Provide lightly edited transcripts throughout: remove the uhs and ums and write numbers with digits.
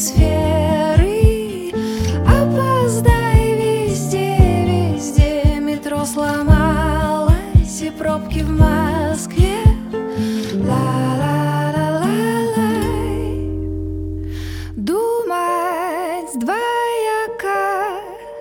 сферы. Опоздай везде, везде. Метро сломалось и пробки в Москве. Ла-ла-ла-ла-лай. Думать двояко,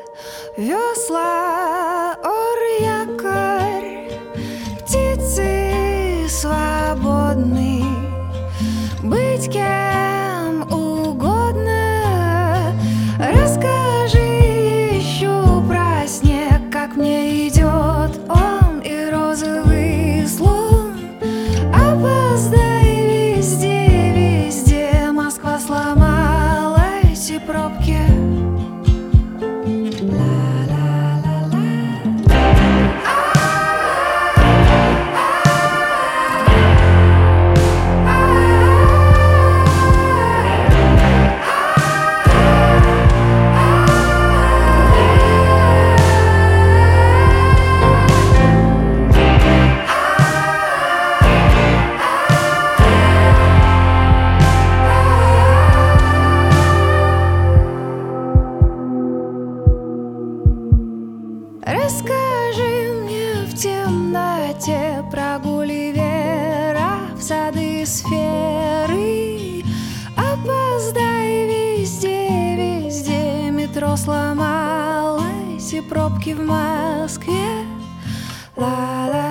весла, ор-якорь. Птицы свободны, быть кем угодно. Расскажи еще про снег, как мне идет он и розовый слон. Опоздай везде, везде. Москва сломалась и пробки. Расскажи мне в темноте про Гулливера в сады сферы. Опоздай везде, везде. Метро сломалось и пробки в Москве. Ла-ла.